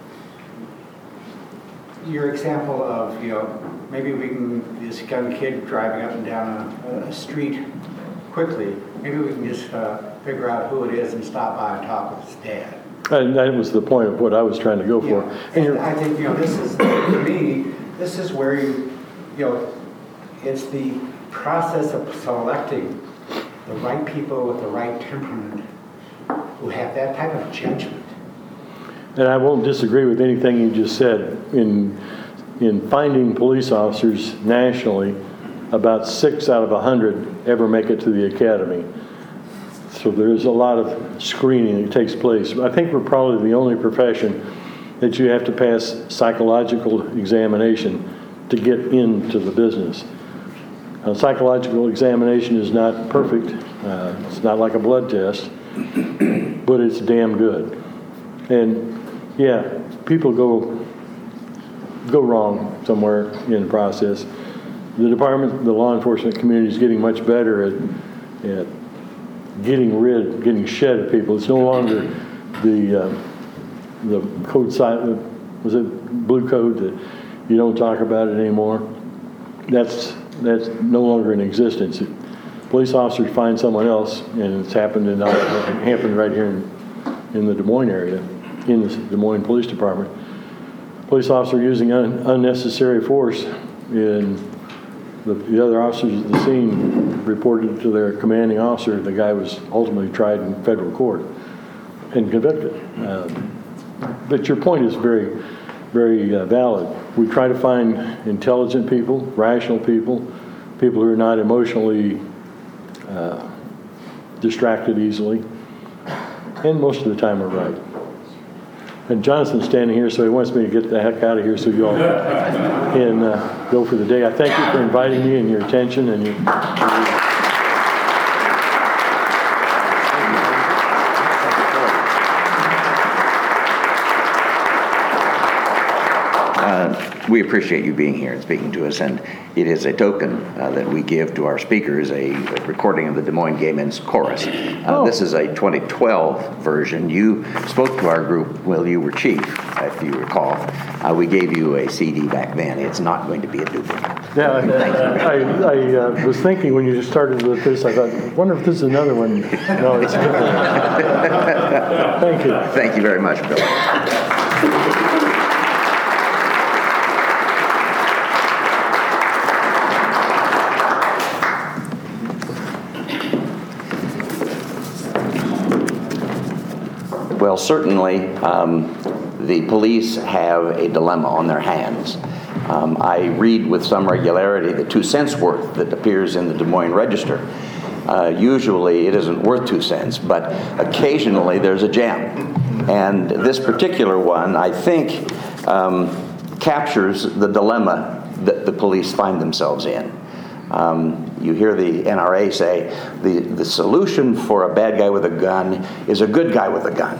your example of, you know, maybe we can, this young kid driving up and down a, a street quickly, maybe we can just uh, figure out who it is and stop by and talk with his dad. And that was the point of what I was trying to go for. Yeah. And, and I think, you know, this is, to me, this is where you, you know, it's the process of selecting the right people with the right temperament who have that type of judgment. And I won't disagree with anything you just said. In in finding police officers nationally, about six out of a hundred ever make it to the academy. So there's a lot of screening that takes place. I think we're probably the only profession that you have to pass psychological examination to get into the business. A psychological examination is not perfect. Uh, it's not like a blood test, but it's damn good. And yeah, people go go wrong somewhere in the process. The department, the law enforcement community is getting much better at, at getting rid, getting shed of people. It's no longer the uh, the code side, was it blue code that you don't talk about it anymore. That's that's no longer in existence. It, police officers find someone else, and it's happened in uh, it happened right here in, in the Des Moines area, in the Des Moines Police Department. Police officer using un, unnecessary force, and the, the other officers at the scene reported to their commanding officer. The guy was ultimately tried in federal court and convicted. Uh, but your point is very, very uh, valid. We try to find intelligent people, rational people, people who are not emotionally uh, distracted easily, and most of the time are right. And Jonathan's standing here, so he wants me to get the heck out of here so you all can uh, go for the day. I thank you for inviting me and your attention and your. We appreciate you being here and speaking to us, and it is a token uh, that we give to our speakers, a, a recording of the Des Moines Gay Men's Chorus. Uh, oh. This is a twenty twelve version. You spoke to our group while you were chief, if you recall. Uh, we gave you a C D back then. It's not going to be a duplicate. Yeah, I, I, I uh, was thinking when you just started with this, I thought, I wonder if this is another one. No, it's different. Thank you. Thank you very much, Bill. Well, certainly, um, the police have a dilemma on their hands. Um, I read with some regularity the two cents worth that appears in the Des Moines Register. Uh, usually it isn't worth two cents, but occasionally there's a gem. And this particular one, I think, um, captures the dilemma that the police find themselves in. Um, you hear the N R A say the, the solution for a bad guy with a gun is a good guy with a gun.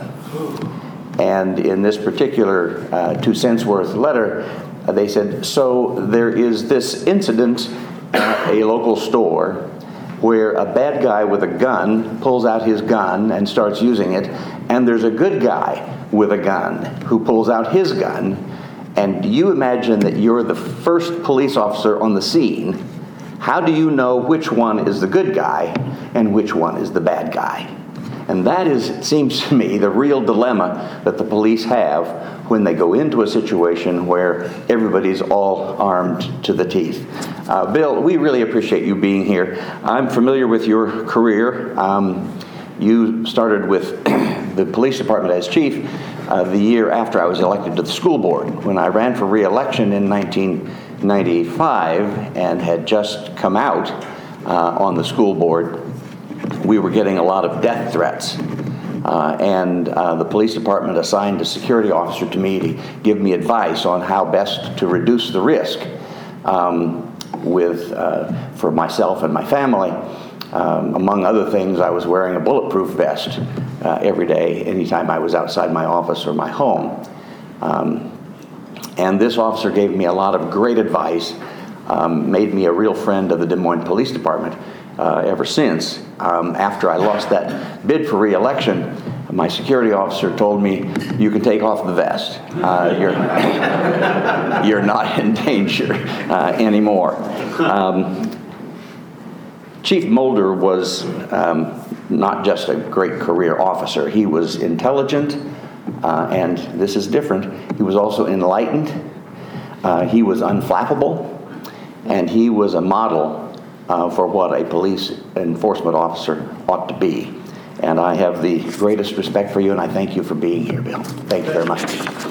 And in this particular uh, two cents worth letter, uh, they said, so there is this incident at a local store where a bad guy with a gun pulls out his gun and starts using it, and there's a good guy with a gun who pulls out his gun, and you imagine that you're the first police officer on the scene. How do you know which one is the good guy and which one is the bad guy? And that is, it seems to me, the real dilemma that the police have when they go into a situation where everybody's all armed to the teeth. Uh, Bill, we really appreciate you being here. I'm familiar with your career. Um, you started with the police department as chief uh, the year after I was elected to the school board. When I ran for re-election in nineteen ninety-five and had just come out uh, on the school board, we were getting a lot of death threats. Uh, and uh, the police department assigned a security officer to me to give me advice on how best to reduce the risk um, with, uh, for myself and my family. Um, among other things, I was wearing a bulletproof vest uh, every day, anytime I was outside my office or my home. Um, and this officer gave me a lot of great advice, um, made me a real friend of the Des Moines Police Department. Uh, ever since. Um, after I lost that bid for re-election, my security officer told me, you can take off the vest. Uh, you're, you're not in danger uh, anymore. Um, Chief Mulder was um, not just a great career officer. He was intelligent, uh, and this is different. He was also enlightened. Uh, he was unflappable, and he was a model Uh, for what a police enforcement officer ought to be. And I have the greatest respect for you, and I thank you for being here, Bill. Thank you very much.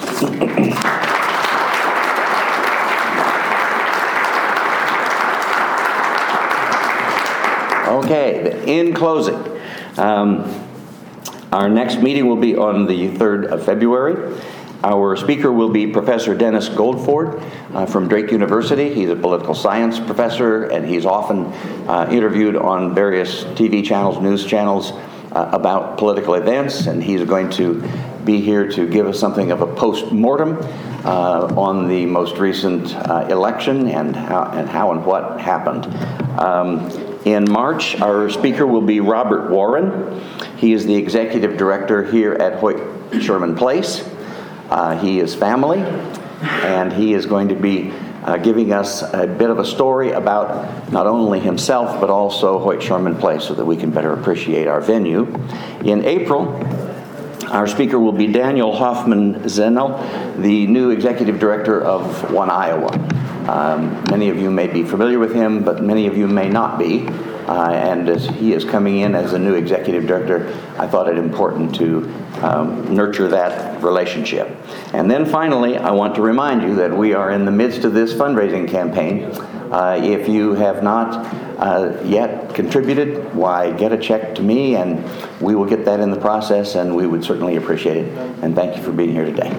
Okay, in closing, um, our next meeting will be on the third of February. Our speaker will be Professor Dennis Goldford uh, from Drake University. He's a political science professor, and he's often uh, interviewed on various T V channels, news channels uh, about political events, and he's going to be here to give us something of a post-mortem uh, on the most recent uh, election and how, and how and what happened. Um, in March, our speaker will be Robert Warren. He is the executive director here at Hoyt Sherman Place. Uh, he is family, and he is going to be uh, giving us a bit of a story about not only himself, but also Hoyt Sherman Place, so that we can better appreciate our venue. In April, our speaker will be Daniel Hoffman Zennel, the new executive director of One Iowa. Um, many of you may be familiar with him, but many of you may not be. Uh, and as he is coming in as a new executive director, I thought it important to um, nurture that relationship. And then finally, I want to remind you that we are in the midst of this fundraising campaign. Uh, if you have not uh, yet contributed, why, get a check to me, and we will get that in the process, and we would certainly appreciate it. And thank you for being here today.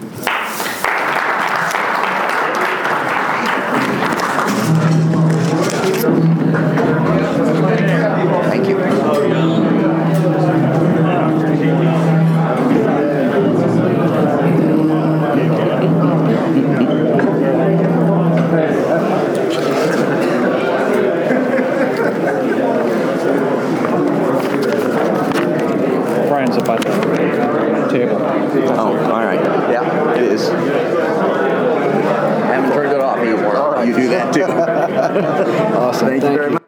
Thank you. Brian's up at the table. Oh, all right. Yeah, it is. I haven't turned it off either. You do that too. Awesome. Thank you very much.